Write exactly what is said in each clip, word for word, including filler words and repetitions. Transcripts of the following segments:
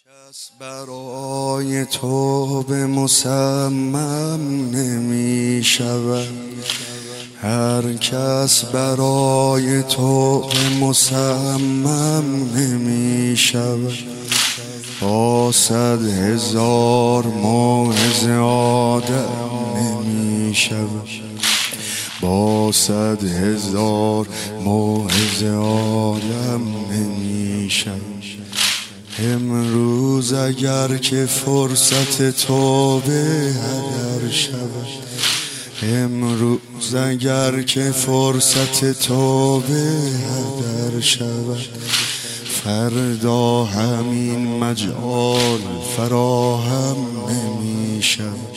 کس برای تو به مصمم نمی شود، هر کس برای تو به مصمم نمی شود. با صد هزار موعظه آدم نمی شود، با صد هزار موعظه آدم نمی شود. امروز اگر که فرصت تو به هدر شود، امروز اگر که فرصت تو به هدر شود، فردا همین مجال فراهم نمی شود،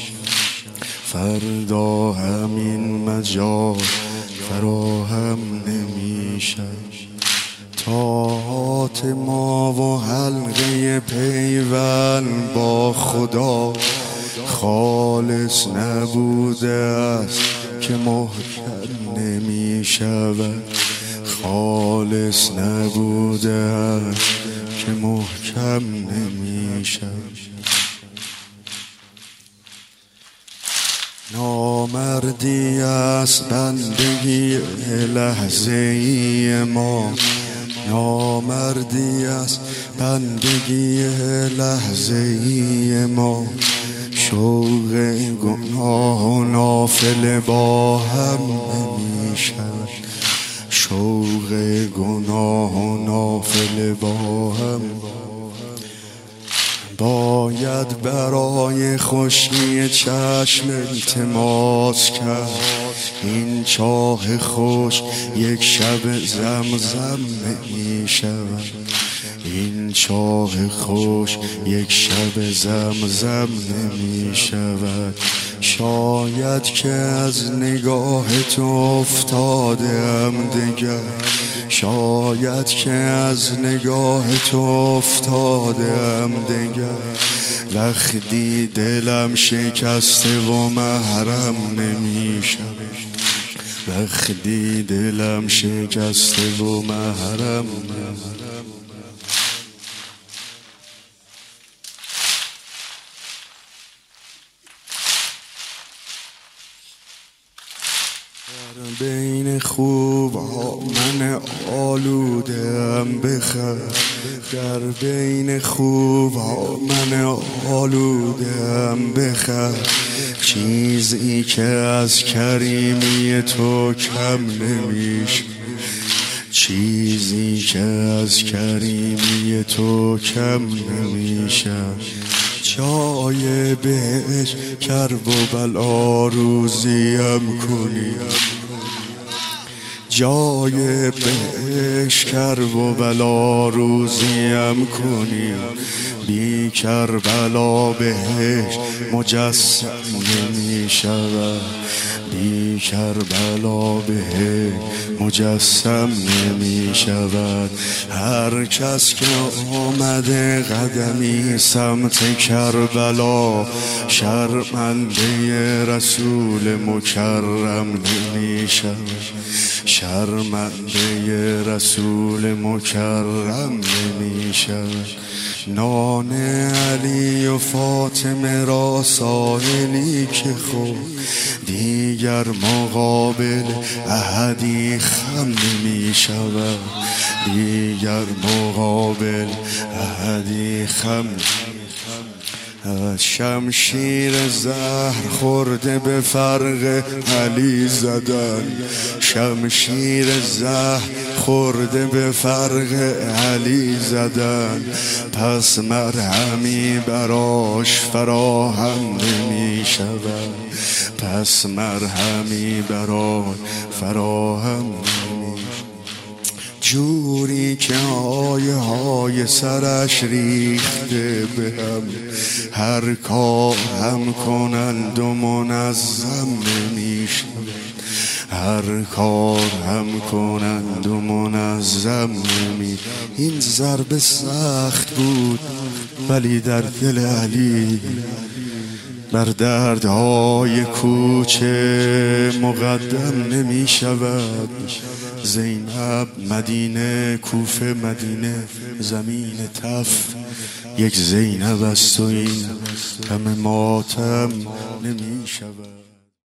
فردا همین مجال فراهم نمی شود. طاعات ما و حلقه پیوند با خدا خالص نبوده است که محکم نمی شود، خالص نبوده است که محکم نمی شود. نامردی است بندگی لحظه ای ما، نامردی است بندگی لحظه ای ما. شوق گناه و نافله با هم نمی شود، شوق گناه و نافله با هم. باید برای خشکی چشم التماس کرد، این چاه خوش یک شب زمزم نمی شود، این چاه خوش یک شب زمزم نمی شود. شاید که از نگاه تو افتاده ام دگر، شاید که از نگاه تو افتاده ام دگر. وقتی دلم شکسته و محرم نمی شود، وقتی دلم شکسته و محرم نمی. در بین خوب ها من آلودم بخر، در بین خوب ها من آلودم بخر. چیزی که از کریمی تو کم نمیشه، چیزی که از کریمی تو کم نمیشه. جای بهش کرب و بلا روزیم کنی، جای بهش کرب و بلا روزیم کنی. بی کربلا بهش مجسم نمی شود، بی کربلا بهش مجسم نمی شود. هر کس که آمده قدمی سمت کربلا، شرمنده رسول مکرم نمی شود، شرمنده رسول مکرم نمی شود. نان علی و فاطمه را سائلی که خود دیگر مقابل احدی خم نمی شود، دیگر مقابل احدی خم. شمشیر زهر خورده به فرق علی زدن، شمشیر زهر خورده به فرق علی زدن. پس مرهمی براش فراهم نمی شود، پس مرهمی براش فراهم نمی. جوری که آیه های سرش ریخته به هم، هر کار هم کنند و منظم نمی شود، هر کار هم کنند و منظم نمی. این ضربه سخت بود ولی در دل علی بر دردهای کوچه مقدم نمی شود. زینب مدینه، کوفه مدینه، زمین تف یک زینب است و این همه ماتم نمی شود.